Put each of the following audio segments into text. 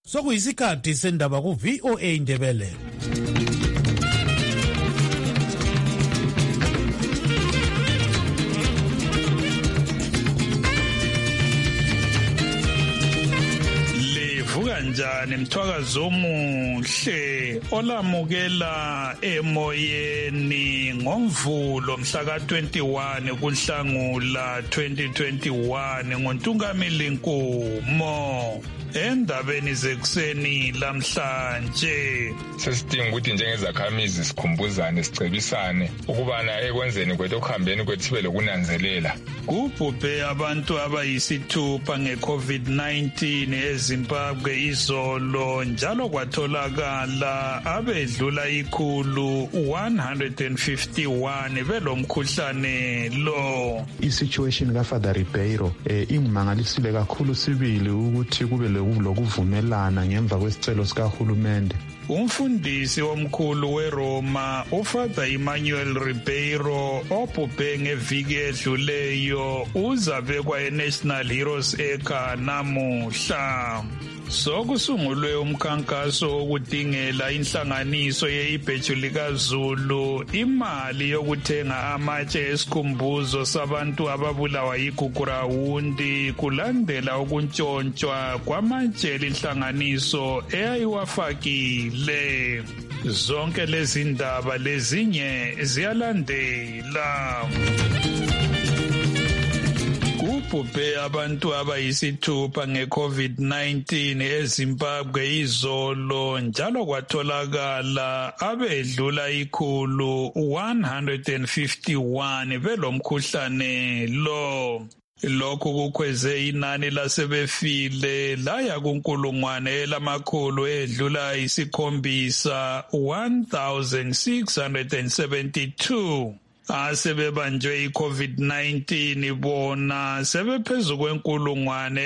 Sokuyisikhathi sendaba ku VOA Indebele. Kanjani mthwakazo omuhle olamukela emoyeni ngomvulo mhla ka 21 kuNhlangula 2021 ngoNtungamili Nkumo. Endabeni zekuseni lamhlanje sesidinga ukuthi njengezakhamizi sikhumbuzane sicebisane ukubana ekwenzeni kwethu okuhambeni kwethu sibe lokunanzelela. Kubhubhe abantu abayisithupha ngeCovid-19 eZimbabwe izolo njalo kwatholakala abedlula 151 belomkhuhlane lo. Isituation kaFather Ribeiro ingimangalisile kakhulu sibili ukuthi kube lokuvumelana ngemva kwesicelo sikahulumende. Umfundisi omkhulu weRoma uFather Emmanuel Ribeiro obhubhe ngeviki edluleyo uzabekwa eNational Heroes Acre namuhla. Sokusungulwe umkhankaso wokudingela inhlanganiso yeibheju likaZulu imali yokuthenga amatshe esikhumbuzo sabantu ababulawa yigugurawundi kulandela ukuntshontshwa kwamatshe inhlanganiso eyayiwafakile. Zonke lezi ndaba lezinye ziyalandela. Kubhubhe abantu abayisithupha ngeCovid-19 eZimbabwe izolo njalo kwatholakala abedlula 151 belomkhuhlane lo. Lokhu kukhweze inani lasebefile laya kunkulungwane lamakhulu edlula 1672. Asebebanjwe iCovid-19 bona sebephezu kwenkulungwane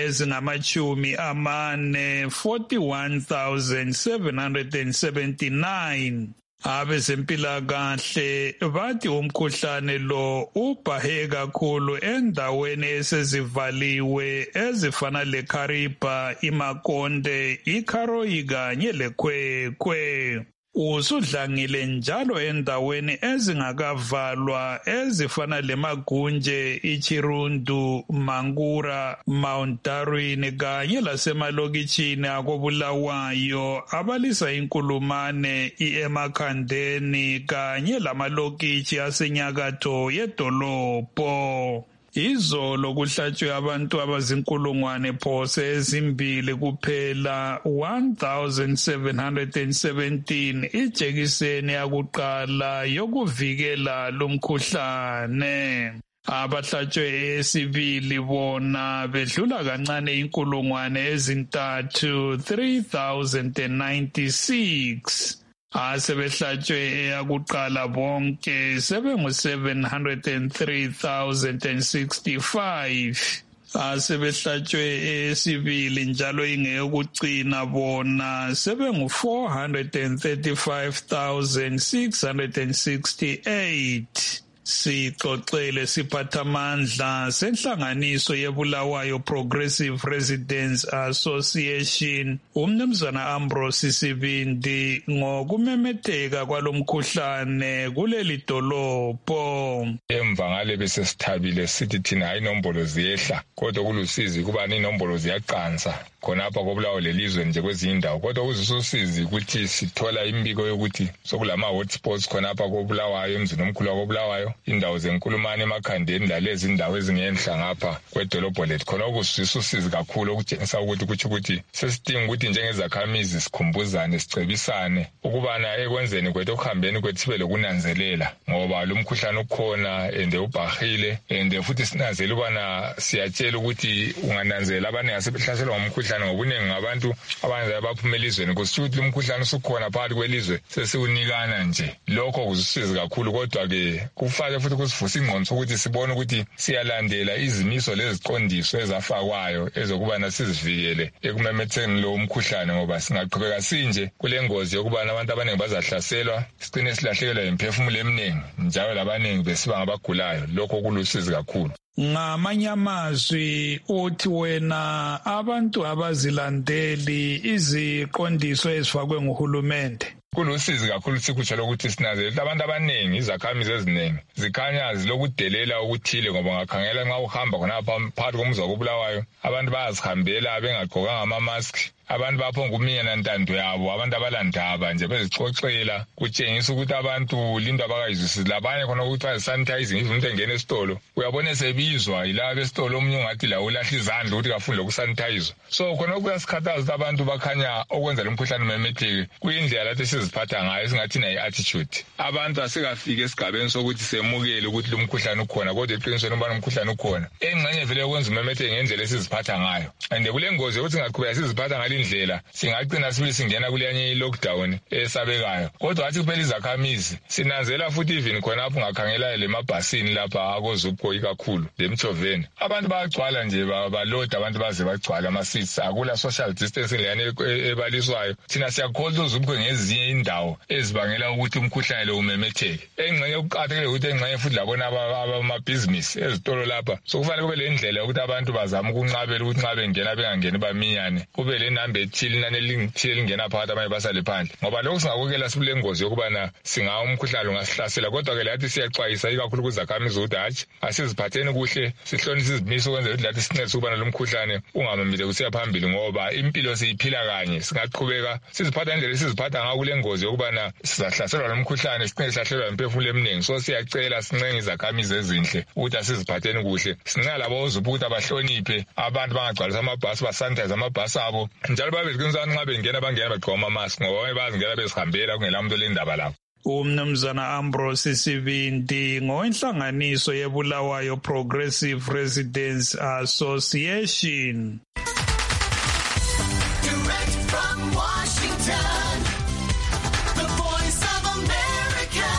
ezingama41,779. Abezempilakahle bathi umkhuhlane lo ubhahe kakhulu endaweni esezivaliwe ezifana leKariba, iMakonde, iKaroi kanye leKwekwe. Usudlangile njalo endaweni ezingakavalwa ezifana leMagunje, iChirundu, Mangura, Mount Darwin kanye lasemalokitshini akobulawayo abalisa inkulumane eMakhandeni kanye lamalokitshi asenyakatho yedolobho. Izolo kuhlatshwe abantu abazinkulungwane phose ezimbili kuphela 1717 ijekiseni yakuqala yokuvikela lumkhuhlane. Abahlatshwe esibili bona bedlula kancane inkulungwane ezintathu 3096. Asebehlatshwe eyakuqala bonke sebengu-703,065. Asebehlatshwe esibili njalo ingeyokugcina bona sebengu-435,668. Sixoxele siphathamandla senhlanganiso yebulawayo Progressive Residents Association umnumzana Ambrose Sibindi ngokumemetheka kwalomkhuhlane kuleli dolobho. Emva ngale bese sithabile sithi thina inombolo ziyehla kodwa kulusizi kuba inombolo ziyaqansa khonapha kobulawayo lelizwe nje kwezinye indawo kodwa kuzisusizi ukuthi sithola imbiko yokuthi sokulama hotspots khonapha kobulawayo emzini omkhulu kobulawayo indawo zenkulumane emakhandeni lalezi indawo ezingenhla ngapha kwedolobho lethu khona okusisusizi kakhulu okutshengisa ukuthi kuthi ukuthi sesidinga ukuthi njengezakhamizi sikhumbuzane sicebisane ukubana ekwenzeni kwethu okuhambeni kwethu sibe lokunanzelela ngoba lo mkhuhlane ukhona ende ubhahile ende futhi sinanzela ubana siyatshela ukuthi ungananzela abaningi asebehlaselwa ngumkhuhlane ngobuningi ngabantu abanze abaphuma elizweni kushuthi lo mkhuhlane usukhona phakathi kwelizwe sesiwunikana nje lokho kuzisiza kakhulu kodwa ke kufanele futhi kusivusa ingqondo ukuthi sibone ukuthi siyalandela izimiso leziqondiso ezafakwayo ezokubana sizivikele ekumemethekeni lo mkhuhlane ngoba singaqhubeka sinje kule ngozi yokuba abantu abaningi bazahlaselwa sigcine silahlekelwa imphefumulo eminingi njalo labaningi besiba ngabagulayo lokho kulusizi kakhulu. Ngamanye amazwi uthi wena abantu abazilandeli iziqondiso ezifakwe nguhulumende. Kulusizi kakhulu sikhutsha lokuthi sinanzelele abantu abaningi izakhamizi eziningi zikhanya zilokudelela okuthile ngoba ngakhangela nxa uhamba khonapha phakathi komzi wakoBulawayo abantu bayazihambela bengagqokanga ama-mask. Abantu baphonga ukuminyana ntando yabo, abantu abalandaba nje bezixoxela kutshengisa ukuthi abantu lindo abakayizwisisi. Labanye khona ukuthi sanitizing umuntu engena esitolo uyabona sebizwa yilabo besitolo omunye ungathi la ulahla izandla ukuthi kafunde ukusanitize. So khona kuyasikhathaza ukuthi abantu bakhanya okwenza lo mkhuhlane umemetheke kuyindlela lathi siziphatha ngayo esingathi nayo attitude. Abantu asikafika esigabeni sokuthi semukele ukuthi lo mkhuhlane ukhona kodwa eqinisweni ubani umkhuhlane ukhona. Engxenye vele ukwenza umemetheke ngendlela esiziphatha ngayo. And kulengozi ukuthi ngaqhubeka siziphatha ngale indlela singagcina sibe singena kulanye i-lockdown esabekayo. Kodwa athi kuphela izakhamizi sinanzela futhi even khonapho ungakhangela le mabhasini lapha akozupho ikakhulu lemthoveni abantu bayagcwala nje baloda abantu baze bagcwala ama-seats akula social distancing leyana ebaliswayo. Thina siyakholwa uzupho ngezinye indawo ezibangela ukuthi umkhuhlane lo umemetheke. Engxenye ukuqathekile ukuthi engxenye futhi labona abamabhizinisi ezitolo lapha sokufanele kube le ndlela ukuthi abantu bazama ukunqabela ukuthi nxa bengena bengangeni baminyane kube le namba ethile inani elithile lingena phakathi abanye basale phandle ngoba lokho singakukela sibule ngozi yokubana umkhuhlane ungasihlasela. Kodwa-ke lathi siyaxwayisa ikakhulu kuzakhamizi ukuthi hatshi asiziphatheni kuhle sihlonise izimiso ukwenzela ukuthi lathi sincedise ukubana lo mkhuhlane ungamamile kusiya phambili ngoba impilo siyiphila kanye. Singaqhubeka siziphatha indlela esiziphatha ngayo kule ngozi yokubana sizahlaselwa lo mkhuhlane sicine sihlaselwa imiphefumulo eminingi. So siyacela sincenge izakhamizi ezinhle ukuthi asiziphatheni kuhle. Sincenga labo ozupho ukuthi abahloniphe abantu bangagcwalisa amabhasi basanitize amabhasi abo njalo babeziqiniseka nxa bengena bangena bagqoka ama-mask ngoba abanye bazingena bezihambela kungela muntu olendaba labo. Umnumzana Ambrose Sibindi ngowenhlanganiso yeBulawayo Progressive Residents Association. Direct from Washington, the Voice of America,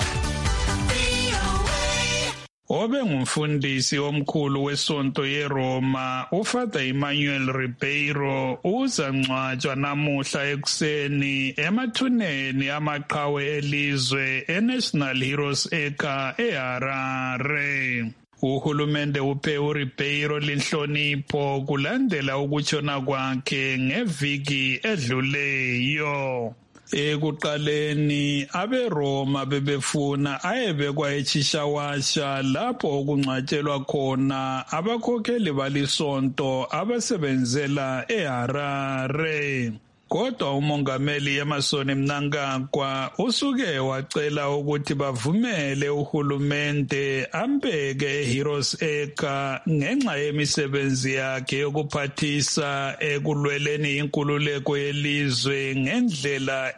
VOA. Obe ngumfundisi omkhulu wesonto yeRoma uFather Emmanuel Ribeiro uzangcwatshwa namuhla ekuseni emathuneni amaqhawe elizwe eNational Heroes Acre eHarare. Uhulumende uphe uRibeiro linhlonipho kulandela ukutshona kwakhe ngeviki edluleyo. Ekuqaleni abeRoma bebefuna ayebekwa eChishawasha lapho okungcwatshelwa khona abakhokheli balisonto abasebenzela eHarare. Kodwa umongameli Emmerson Mnangagwa usuke wacela ukuthi bavumele uhulumende ambeke eHeroes Acre ngenxa yemisebenzi yakhe yokuphathisa ekulweleni inkululeko yelizwe ngendlela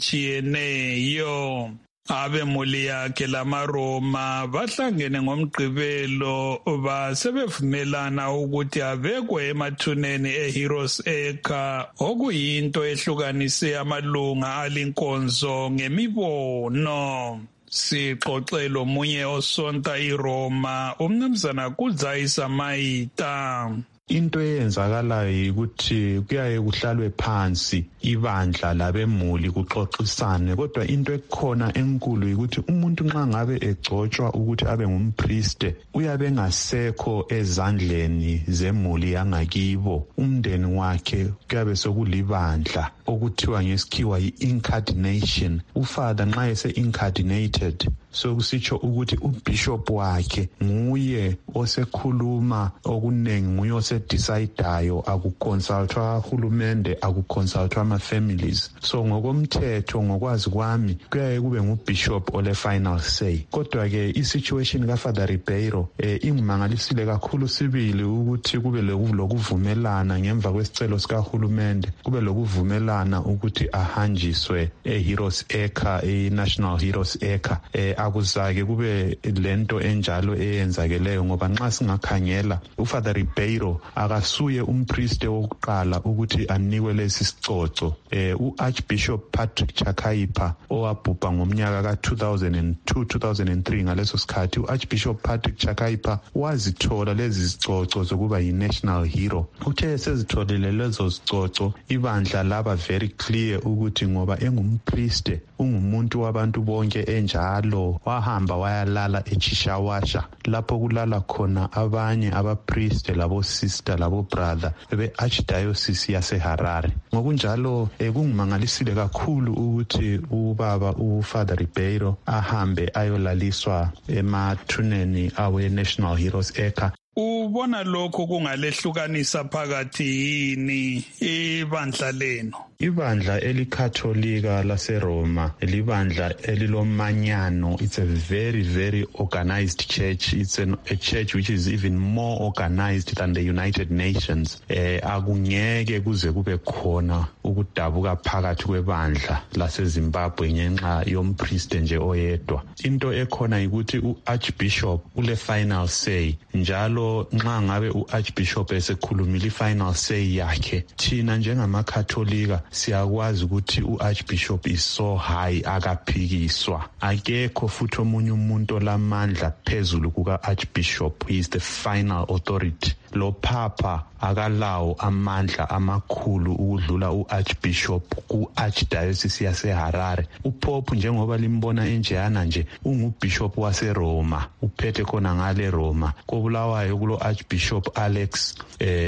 ezitshiyeneyo. Abemuli yakhe lamaRoma bahlangene ngoMgqibelo basebevumelana ukuthi abekwe emathuneni eHeroes Acre okuyinto ehlukanise amalunga alinkonzo ngemibono. Sixoxela omunye osonta iRoma umnumzana Kudzayisa Mayita. Into eyenzakalayo ukuthi kuyaye kuhlalwe phansi ibandla labemuli kuxoxisane kodwa into ekhona enkulu ukuthi umuntu nxa ngabe egcotshwa ukuthi abe ngumpriste uyabe engasekho ezandleni zemuli yangakibo umndeni wakhe kuyabe sokulibandla okuthiwa ngesikhiwa yi-incardination. Ufather nxa ese-incardinated sokusitsho ukuthi ubishop wakhe nguye osekhuluma okunengi nguye osedecidayo akuconsultwa hulumende akuconsultwa ama-families. So ngokomthetho ngokwazi kwami kuyaye kube ngubishop ole final say. Kodwa-ke i-situation kaFather Ribeiro ingimangalisile kakhulu sibili ukuthi kube lokuvumelana ngemva kwesicelo sikahulumende kube lokuvumelana ukuthi ahanjiswe eHeroes Acre National Heroes Acre. Akuzake kube lento enjalo eyenzakeleyo ngoba nxa singakhangela uFather Ribeiro akasuye umprieste wokuqala ukuthi anikwe lesi sicoco. U-Archbishop Patrick Chakaipa owabhubha ngomnyaka ka-2002-2003 ngaleso sikhathi, u-Archbishop Patrick Chakaipa wazithola lezi zicoco zokuba yi-national hero. Uthe esezitholile lezo zicoco, ibandla laba very clear ukuthi ngoba engumpriste, ungumuntu wabantu bonke enjalo, wahamba wayalala eChishawasha lapho kulala khona abanye abapriste labo sister labo brother be-Archdiocese yaseHarare. Ngokunjalo kungimangalisile kakhulu ukuthi ubaba uFather Ribeiro ahambe ayolaliswa emathuneni awe-National Heroes Acre. Ubona lokho kungalehlukanisa phakathi yini ibandla lenu? Ibandla elikatholika laseRoma libandla elilomanyano. It's a very, very organized church. It's a church which is even more organized than the United Nations. Akungeke kuze kube khona ukudabuka phakathi kwebandla laseZimbabwe ngenxa yompriest nje oyedwa. Into ekhona ukuthi uArchbishop ule final say, njalo nxa ngabe uArchbishop esekhulumile final say yakhe, thina njengamakatholika siyakwazi ukuthi uArchbishop is so high akaphikiswa. Akekho futhi omunye umuntu olamandla phezulu kuka-Archbishop. He is the final authority. Lo Papa akalawo amandla amakhulu ukudlula uArchbishop ku-Archdiocese yaseHarare. UPope njengoba limbona enjeyana nje ungubishop waseRoma, uphethe khona ngale Roma. Kobulawayo kulo Archbishop Alex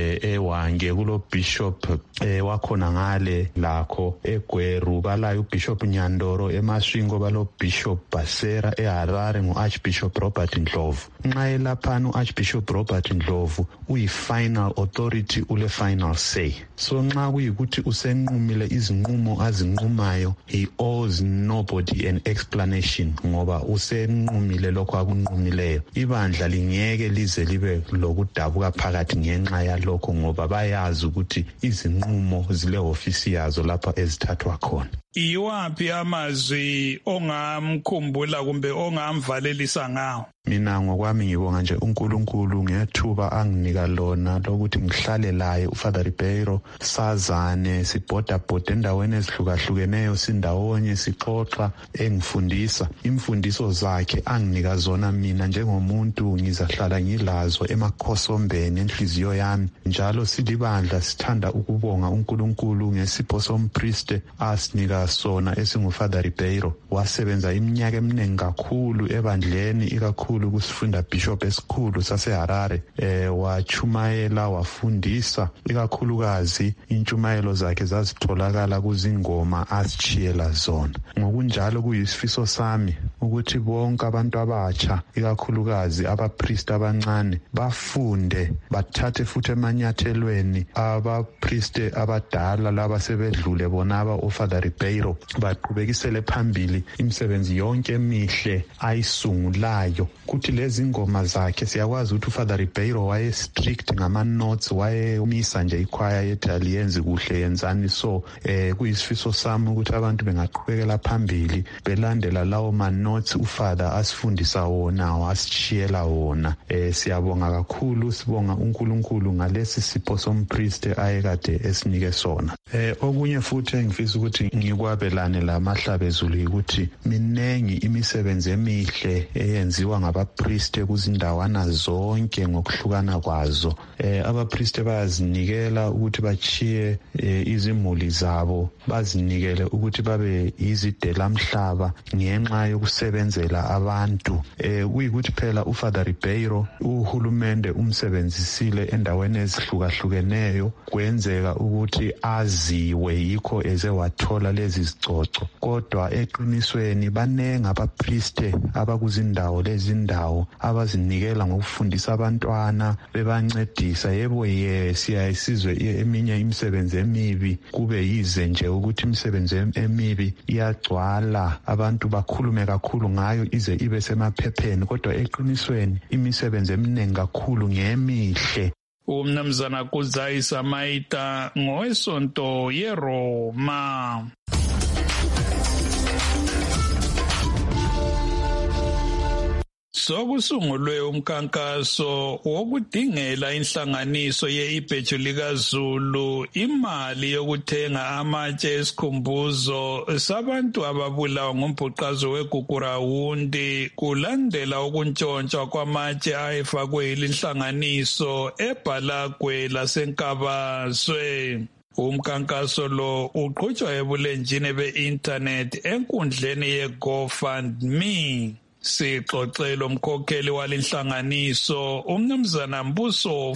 Ewange, kulo bishop wakhona ngale lakho eGweru, balayo uBishop Nyandoro, eMasvingo balo Bishop Basera, eHarare nguArchbishop Robert Ndlovu. Nxa elaphana uArchbishop Robert Ndlovu uyi-final authority, ule final say. So nxa kuyikuthi usenqumile izinqumo azinqumayo, he owes nobody an explanation ngoba usenqumile lokho akunqumileyo. Ibandla lingeke lize libe lokudabuka phakathi ngenxa yalokho ngoba bayazi ukuthi izinqumo zile ofisi yazo lapha ezithathwa khona. Iwaphi amazwi ongamkhumbula kumbe ongamvalelisa ngawo? Mina ngokwami ngibonga nje uNkulunkulu ngethuba anginika lona lokuthi ngihlale laye uFather Ribeiro, sazane, sibhodabhoda endaweni ezihlukahlukeneyo, sindawonye, sixoxa, engifundisa imfundiso zakhe anginika zona. Mina njengomuntu ngizahlala ngilazo emakhosombeni enhliziyo yami. Njalo silibandla sithanda ukubonga uNkulunkulu ngesipho sompriste asinika sona esinguFather Ribeiro. Wasebenza iminyaka eminingi kakhulu ebandleni, ikakhulu kusifunda bishop esikhulu saseHarare. Wachumayela, wafundisa, ikakhulukazi intshumayelo zakhe zazitholakala kuzingoma asichiyela zona. Ngokunjalo kuyisifiso sami ukuthi bonke abantu abatsha, ikakhulukazi abapriest abancane, bafunde, bathathe futhi emanyathelweni abapriste abadala laba sebedlule bonaba uFather Ribeiro, baqhubekisele phambili imisebenzi yonke emihle ayisungulayo. Kuthi lezi ngoma zakhe siyakwazi ukuthi uFather Ribeiro waye strict ngama notes, wayemisa nje ikhwaya yethi aliyenzi kuhle yenzani. So kuyisifiso sami ukuthi abantu bengaqhubekela phambili belandela lawo ma notes uFather asifundisa wona, wasishiyela wona. Siyabonga kakhulu, sibonga uNkulunkulu ngalesi sipho sompriest ayekade esinike sona. Okunye futhi engifisa ukuthi ngikwabelane la mahlabezulu ukuthi minengi imisebenzi emihle eyenziwa ngabapriste kuzindawana zonke ngokuhlukana kwazo. Abapriste bayazinikela ukuthi bachiye izimuli zabo, bazinikele ukuthi babe izidela mhlaba ngenxa yokusebenzela abantu. Kuyikuthi phela uFather Ribeiro uhulumende umsebenzisile endaweni ezihlukahlukeneyo, kwenzeka ukuthi aziwe, yikho eze wathola lezi zicoco. Kodwa eqinisweni banengi abapriste abakuzindawo lezindawo abazinikela ngokufundisa abantwana, bebancedisa. Yebo siyayisizwe eminye imisebenzi emibi kube yize nje ukuthi imisebenzi emibi iyagcwala, abantu bakhulume kakhulu ngayo ize ibe semaphepheni, kodwa eqinisweni imisebenzi eminingi kakhulu ngemihle. Umnumzana Kudzayisa Maita ngowesonto yeRoma. Sokusungulwe umkhankaso wokudingela inhlanganiso ye-Ibheju likaZulu imali yokuthenga amatshe esikhumbuzo sabantu ababulawa ngumbhuqazo weGugurawundi kulandela ukuntshontshwa kwamatshe ayefakwe yinhlanganiso eBhalagwe laseNkabazwe. Umkhankaso lo uqhutshwa ebulenjini be-internet enkundleni ye-GoFundMe. Sixoxela umkhokheli walenhlanganiso umnumzana Mbuso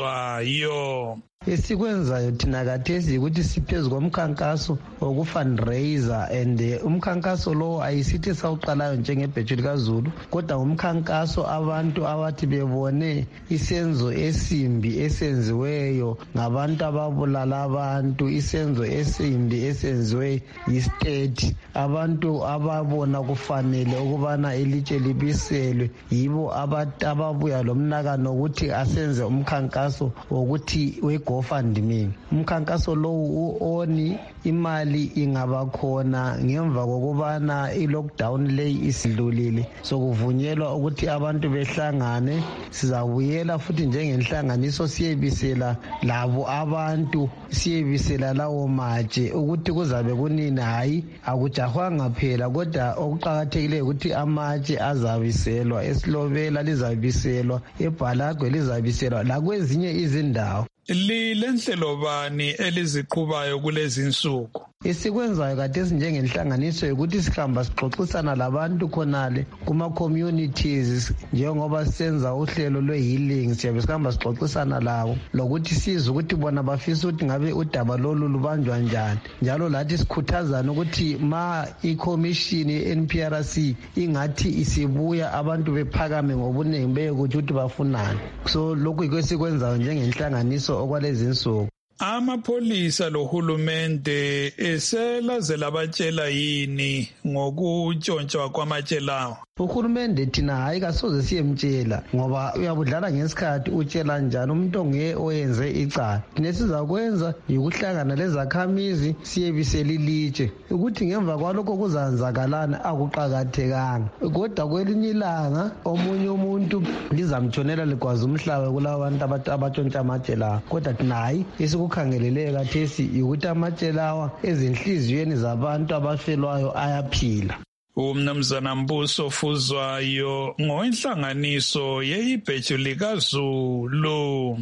Fuzwayo. Esikwenzayo thina kathesi ukuthi siphezu komkhankaso wokufundraiser and umkhankaso lo ayisithi sawuqalayo njengebheju likaZulu kodwa umkhankaso abantu abathi bebone isenzo esimbi esenziweyo ngabantu ababulala abantu, isenzo esimbi esenziwe yi-state, abantu ababona kufanele ukubana ilitshe libiselwe yibo ababuya lomnakano ukuthi asenze umkhankaso wokuthi GoFundMe. Umkhankaso lowu uoni imali ingaba khona ngemva kokubana i-lockdown leyi isidlulile sokuvunyelwa ukuthi abantu behlangane. Sizabuyela futhi njengenhlanganiso siyebisela labo abantu, siyebisela lawo matshe ukuthi kuzabe kunini. Hayi akujahwanga phela kodwa okuqakathekileyo ukuthi amatshe azabiselwa, eSilobela lizabiselwa, eBhalagwe lizabiselwa lakwezinye izindawo. Lilenhlelo bani eliziqhubayo kulezi insuku? Esikwenzayo kathesi njengenhlanganiso ukuthi sihamba sixoxisana labantu khonale kuma-communities njengoba senza uhlelo lwe-healing, siyabe sihamba sixoxisana labo lokuthi sizwe ukuthi bona bafisa ukuthi ngabe udaba lolu lubanjwa njani, njalo lathi sikhuthazana ukuthi ma ikhomishini ye-NPRC ingathi isibuya abantu bephakame ngobunengi beyekuthi ukuthi bafunani. So lokhu yikho esikwenzayo njengenhlanganiso okwalezi insuku. Amapholisa lohulumende eselaze labatshela yini ngokutshontsha kwamatshe lawo? Uhulumende thina hayi kasoze siyemtshela ngoba uyabudlala ngesikhathi utshela njani umuntu onge oyenze icala. Thina sizakwenza yikuhlangana lezakhamizi siyebisela ilitshe ukuthi ngemva kwalokho kuzanzakalana akuqakathekanga, kodwa kwelinye ilanga omunye umuntu lizamtshonela ligwaza umhlaba kulabo bantu abatshontsha amatshe lawo. Kodwa thina hayi esikukhangeleleyo kathesi yikuthi amatshe lawa ezinhliziyweni zabantu abafelwayo ayaphila. Umnumzana Mbuso Fuzwayo ngowenhlanganiso ye-Ibheju likaZulu.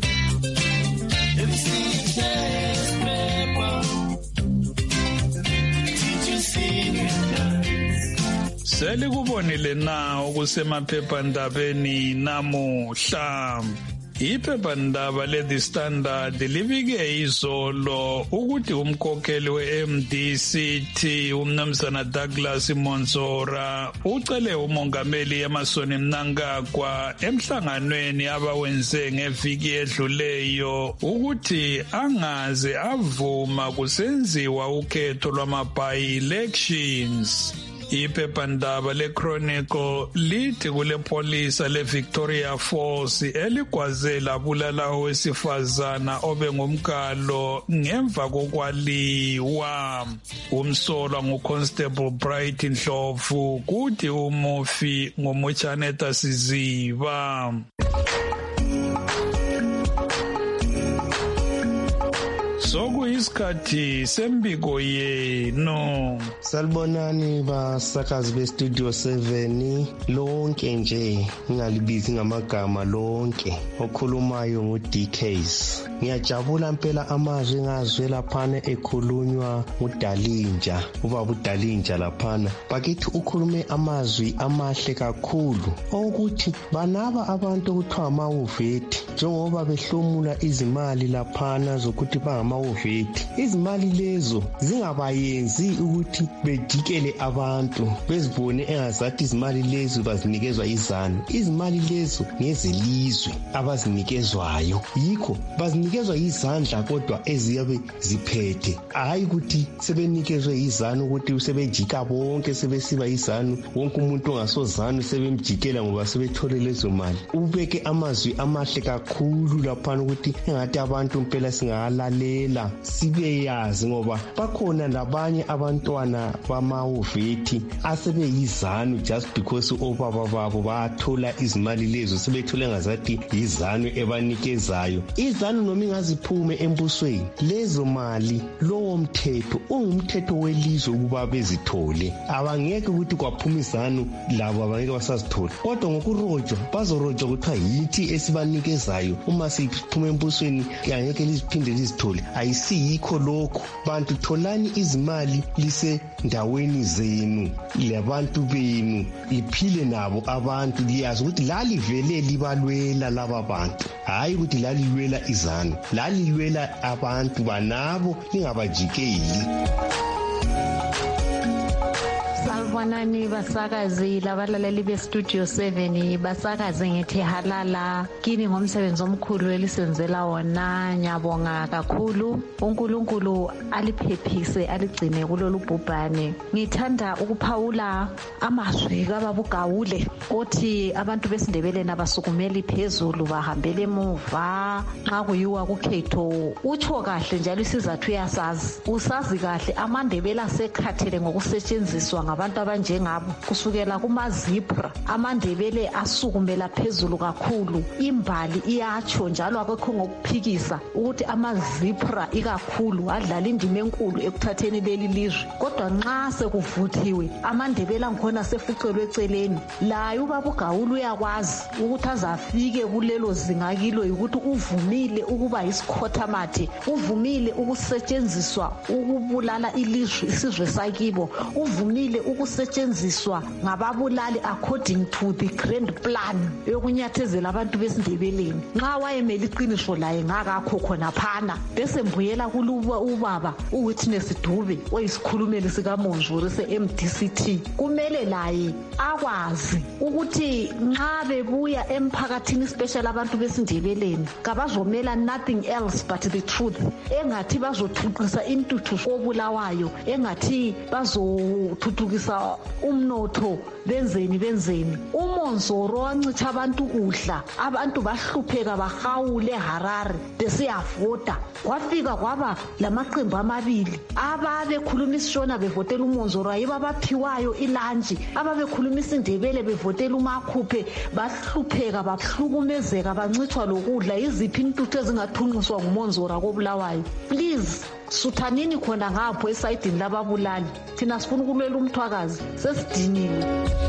Selikubonile na okusemaphephandabeni namuhla? Iphephandaba le-The Standard libike izolo ukuthi umkhokheli we-MDCT umnumzana Douglas Monzora ucele umongameli Emmerson Mnangagwa emhlanganweni abawenze ngeviki edluleyo ukuthi angaze avuma kusenziwa ukhetho lwama-by-elections. Iphephandaba le-Chronicle lithi kule pholisa le-Victoria Falls eligwaze labulala owesifazana obengumkalo ngemva kokwaliwa. Umsolwa nguConstable Bright Ndlovu kuthi umufi ngumuChaneta Siziba. Sokuyisikhathi sembiko yenu. Salibonani basakazi bestudio 7 lonke nje, ngingalibizi ngamagama lonke. Okhulumayo nguDKs. Ngiyajabula impela amazwi ngazwe laphana ekhulunywa nguDalinja, ubaba uDalinja laphana. Bakithi ukhulume amazwi amahle kakhulu ukuthi banaba abantu okuthiwa amawuveti njengoba behlomula izimali laphana zokuthi bangama-uveti. Izimali lezo zingabayenzi ukuthi bejikele abantu bezibone engazathi izimali lezo bazinikezwa izanu. Izimali lezo ngezelizwe abazinikezwayo, yikho bazinikezwa izandla kodwa eziyabe ziphethe, hayi ukuthi sebenikezwe izanu ukuthi sebejika bonke sebesiba izanu, wonke umuntu ongasozanu sebemjikela ngoba sebethole lezo mali. Ubeke amazwi amahle kakhulu laphana ukuthi engathi abantu impela singalalela vela sibeyazi ngoba bakhona labanye abantwana bamawovethi asebeyizanu just because obaba babo bathola izimali lezo sebethole ngazathi yizanu ebanikezayo. Izanu noma ingaziphume embusweni lezo mali, lowo mthetho ungumthetho welizwe ukuba bezithole. Abangeke ukuthi kwaphuma izanu labo abangeke basazithola, kodwa ngokurojwa bazorojwa kuthiwa yithi esibanikezayo. Uma siphuma embusweni angeke liziphinde lizithole. Ayisiyikho lokho. Bantu tholani izimali lisendaweni zenu labantu benu, liphile nabo abantu, liyazi ukuthi lalivele libalwela laba bantu, hayi ukuthi lalilwela izanu, lalilwela abantu banabo lingabajikeli. Sanibonani basakazi labalaleli bestudio 7, basakazi ngithi halala kini ngomsebenzi omkhulu elisenzela wona. Ngiyabonga kakhulu, uNkulunkulu aliphephise aligcine kulolu bhubhane. Ngithanda ukuphawula amazwi kababa uGawule othi abantu besindebeleni abasukumeli phezulu bahambele emuva nxa kuyiwa kukhetho. Utsho kahle njalo isizathu uyasazi, usazi kahle amandebele asekhathele ngokusetshenziswa ngabantu abanjengabo kusukela kumazipra. Amandebele asukumela phezulu kakhulu, imbali iyatsho njalo akekho ngokuphikisa ukuthi amazipra ikakhulu adlala indima enkulu ekuthatheni leli lizwe. Kodwa nxa sekuvuthiwe amandebele angikhona sefucelwe eceleni, laye ubaba uGawule uyakwazi ukuthi azafike kulelo zinga kilo ukuthi uvumile ukuba isikhothamathe, uvumile ukusetshenziswa ukubulala ilizwe, isizwe sakibo, uvumile ukusetshenziswa ngababulali according to the grand plan yokunyathezela abantu besindebeleni. Nxa wayemele iqiniso laye ngakakho khona phana, bese mbuyela kuluba ubaba uWitness Dube oyisikhulumeli sikaMonzuri se-MDCT. Kumele laye akwazi ukuthi nxa bebuya emphakathini special abantu besindebeleni kabazomela nothing else but the truth. Engathi bazothuthukisa intuthu kobulawayo, engathi bazothuthukisa umnotho, benzeni. uMonzoro wancitha abantu kudla, abantu bahlupheka bahawule eHarare besiyavota. Kwafika kwaba lamaqembu amabili ababekhuluma isishona bevotela uMonzoro, ayibo abaphiwayo ilanji, ababekhuluma isindebele bevotela uMakhuphe. Bahlupheka bahlukumezeka bancithwa lokudla. Iziphi intuthu ezingathunqiswa nguMonzoro akobulawayo? Please suthanini khona ngapho esayidini lababulali. Thina sifuna ukulwela umthwakazi, sesidiniwe.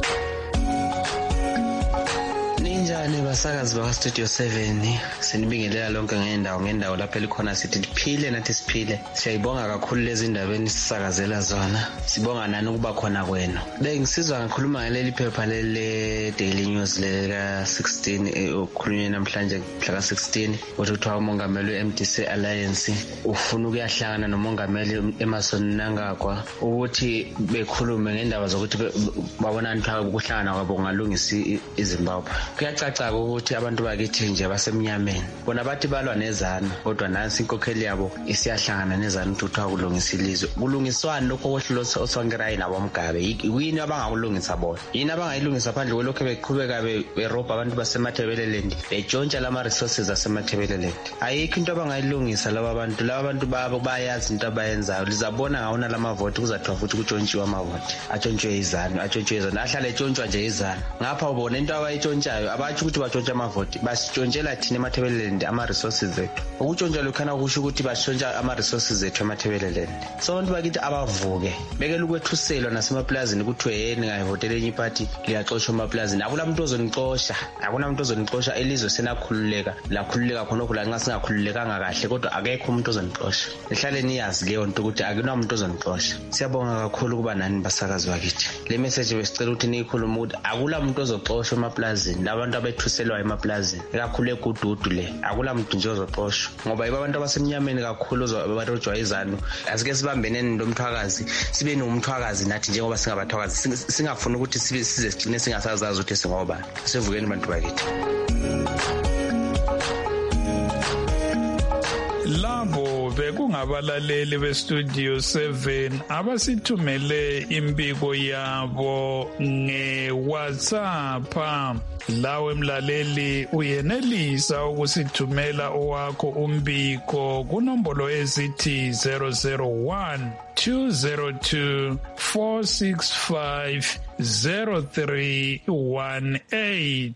Ninjani basakazi bakaStudio 7, sinibingelela lonke ngendawo lapho elikhona sithi liphile nathi siphile. Siyayibonga kakhulu lezi ndaba enisakazela zona, sibonga nani ukuba khona kwenu. Bengisizwa ngikhuluma ngaleli phepha lele Daily News leka 16 okukhulunywe namhlanje mhla ka16 ukuthi kuthiwa umongameli weMDC Alliance ufuna ukuyahlangana nomongameli Emmerson Mnangagwa ukuthi bekhulume ngendaba zokuthi babona ukuhlangana kwabo kungalungisa iZimbabwe. Kuyacaca ukuthi abantu bakithi nje basemnyameni bona bathi balwa nezanu, kodwa nansi inkokheli yabo isiyahlangana nezanu ukuthi akulungisa ilizwe. Kulungiswana lokho kohlelo oswangirayi nabo Mgabe, yini abangakulungisa bona? Yini abangayilungisa phandle kwelokho beqhubeka berobha abantu basemathebeleland, betshontsha lama resources asemathebeleland? Ayikho into abangayilungisa laba bantu babo bayazi into abayenzayo. Lizabona ngawona lamavoti kuzathiwa futhi kutshontshiwe amavoti, atshontshiwe izanu, ahlale etshontshiwa nje izanu. Ngapha ubona into abayitshontshwayo abathi ukuthi batshontsha amavoti, basitshontshela thina emathebeleland ama-resources zethu. Ukutshontsha lokhana kusho ukuthi basitshontsha ama-resources zethu emathebeleland. So abantu bakithi abavuke bekele ukwethuselwa nasemaplazini kuthiwe yeni ngayivotela enye iphathi liyaxoshwa emaplazini. Akula muntu ozonixosha, elizwe senakhululeka, lakhululeka khonokho lanxa singakhululekanga kahle, kodwa akekho umuntu ozonixosha. Lihlale niyazi leyo nto ukuthi akunamuntu ozonixosha. Siyabonga kakhulu kuba nani basakazi bakithi. Le message besicela ukuthi niyikhulume ukuthi akula muntu ozoxoshwa emaplazini, labantu abethuselwa emaplazini kakhulu eGududu le, akula muntu nje ozoxoshwa ngoba yibo abantu abasemnyameni kakhulu abarojwa izanu. Asike sibambeneni nomthwakazi, sibe nomthwakazi nathi njengoba singabathwakazi, singafuni ukuthi size sigcine singasazazi ukuthi singoba. Sivukeni bantu bakithi. Labo bekungabalaleli bestudio 7 abasithumele imbiko yabo nge-WhatsApp. Lawe mlaleli uyenelisa ukusithumela owakho umbiko kunombolo ezithi 001 202 465 0318.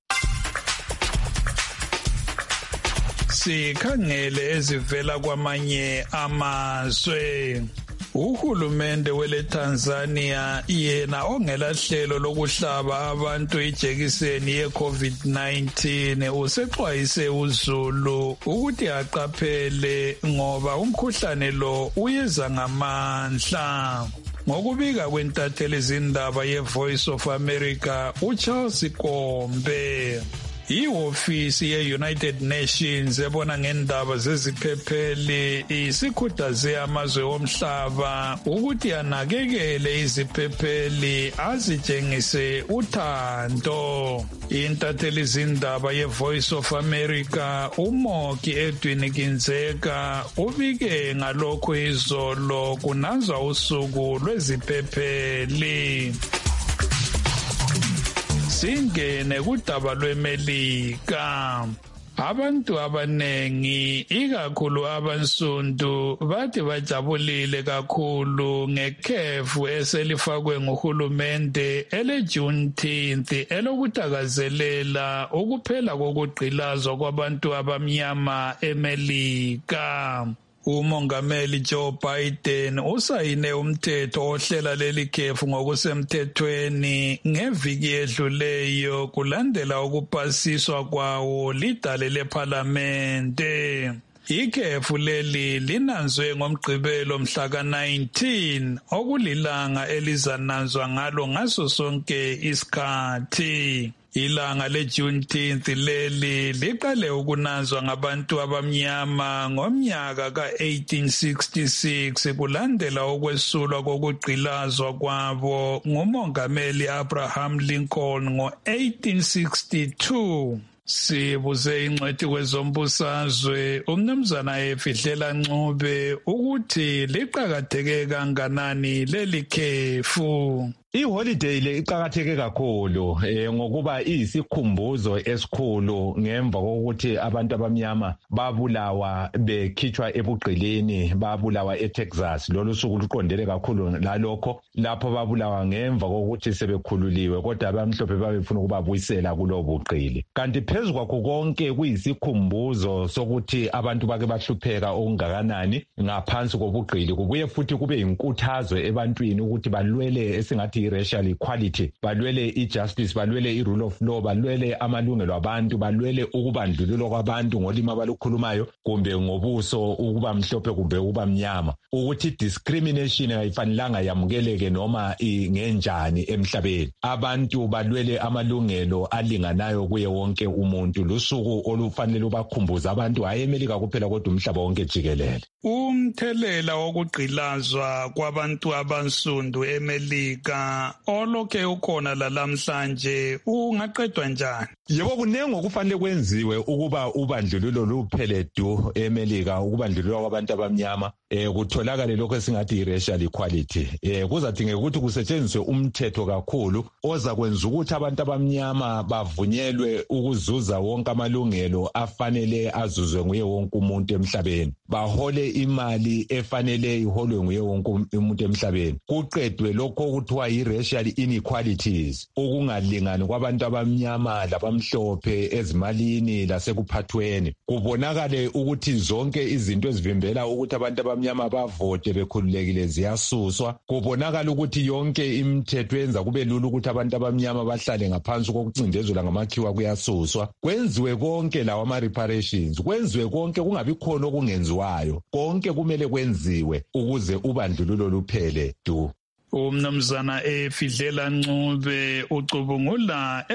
Sikhangele ezivela kwamanye amazwe. Uhulumende wele Tanzania yena ongelahlelo lokuhlaba abantu ijekiseni ye-COVID-19 usexwayise uZulu ukuthi aqaphele ngoba umkhuhlane lo uyeza ngamandla. Ngokubika kwentatheli izindaba ye-Voice of America uCharles Kombe. Ihofisi ye-United Nations ebona ngendaba zeziphepheli isikhuthaze amazwe omhlaba ukuthi anakekele iziphepheli azitshengise uthando. Intatheli izindaba ye-Voice of America uMoki Edwin Kinzeka ubike ngalokho izolo kunanzwa usuku lweziphepheli. Singene kudaba lweMelika. Abantu abanengi ikakhulu abansundu bathi bajabulile kakhulu ngekhefu eselifakwe nguhulumende ele-Juneteenth elokuthakazelela ukuphela kokugqilazwa kwabantu abamnyama eMelika. Umongameli Joe Biden usayine umthetho ohlela leli khefu ngokusemthethweni ngeviki edluleyo kulandela ukupasiswa kwawo lidale lephalamende. Ikhefu leli linanzwe ngomgqibelo mhla ka-19 okulilanga elizananzwa ngalo ngaso sonke isikhathi. Ilanga le-Juneteenth leli liqale ukunanzwa ngabantu abamnyama ngomnyaka ka-1866 kulandela ukwesulwa kokugqilazwa kwabo ngumongameli Abraham Lincoln ngo-1862. Sibuze ingcwethi kwezombusazwe umnumzana Efihlela Ncube ukuthi liqakatheke kanganani leli khefu. Iholiday le iqakatheke kakhulu ngokuba iyisikhumbuzo esikhulu ngemva kokuthi abantu abamnyama babulawa bekhitshwa ebugqilini, babulawa eTexas. Lolu suku luqondele kakhulu lalokho lapho babulawa ngemva kokuthi sebekhululiwe kodwa abamhlophe babefuna ukubabuyisela kulo bugqili. Kanti phezu kwakho konke kuyisikhumbuzo sokuthi abantu bake bahlupheka okungakanani ngaphansi kobugqili. Kubuye futhi kube inkuthazo ebantwini ukuthi balwele esingathi i-racial equality, balwele i-justice, balwele i-rule of law, balwele amalungelo abantu, balwele ukubandlululwa kwabantu ngolimi abalukhulumayo kumbe ngobuso, ukuba mhlophe kumbe ukuba mnyama, ukuthi discrimination ayifanelanga yamukeleke noma ngenjani emhlabeni. Abantu balwele amalungelo alinganayo kuye wonke umuntu. Lusuku olufanele ubakhumbuza abantu hayi eMelika kuphela kodwa umhlaba wonke jikelele. Umthelela wokugqilazwa kwabantu abansundu eMelika olokhe ukhona lalamhlanje ungaqedwa njani? Yebo, kunengi okufanele kwenziwe ukuba ubandlululo luphele du eMelika, ukubandlululwa kwabantu abamnyama kutholakale lokho esingathi i-racial equality. Kuzadingeka ukuthi kusetshenziswe umthetho kakhulu ozakwenza ukuthi abantu abamnyama bavunyelwe ukuzuza wonke amalungelo afanele azuzwe nguye wonke umuntu emhlabeni, bahole imali efanele iholwe nguye wonke umuntu emhlabeni. Kuqedwe lokho okuthiwa i-racial inequalities, ukungalingani kwabantu abamnyama labamhlophe ezimalini lasekuphathweni. Kubonakale ukuthi zonke izinto ezivimbela ukuthi abantu abamnyama bavote bekhululekile ziyasuswa. Kubonakala ukuthi yonke imithetho yenza kube lula ukuthi abantu abamnyama bahlale ngaphansi kokucindezelwa ngamakhiwa kuyasuswa. Kwenziwe konke lawo ama-reparations, kwenziwe konke, kungabi khona okungenziwayo. Konke kumele kwenziwe ukuze ubandlululo luphele du. Umnumzana Efihlela Ncube ucubungula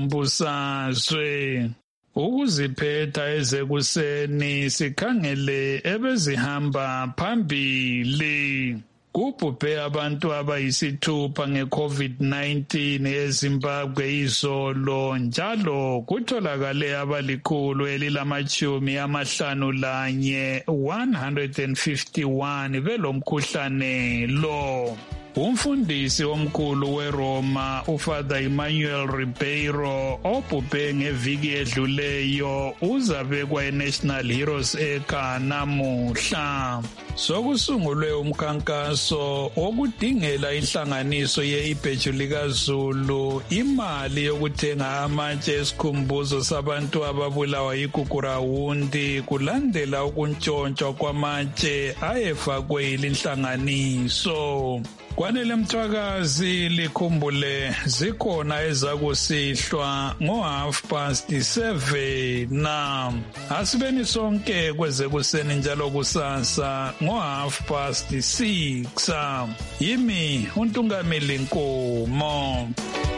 ezombusazwe. Ukuziphetha ezekuseni sikhangele ebezihamba phambili. kubhubhe abantu abayisithupha nge-COVID-19 eZimbabwe izolo, njalo kutholakale abalikhulu-151 belomkhuhlane lo. Umfundisi omkhulu weRoma uFather Emmanuel Ribeiro obhubhe ngeviki edluleyo uzabekwa eNational Heroes Acre namuhla. Sokusungulwe umkhankaso wokudingela inhlanganiso ye-ibheju likaZulu imali yokuthenga amatshe esikhumbuzo sabantu ababulawa yigugurawundi kulandela ukuntshontshwa kwamatshe ayefakwe inhlanganiso. Kwanele Mthwakazi likhumbule zikhona ezakusihlwa ngo7:30 na asibeni sonke kwezekuseni njalo kusasa ngo6:30. Yimi uNtungameli Nkomo.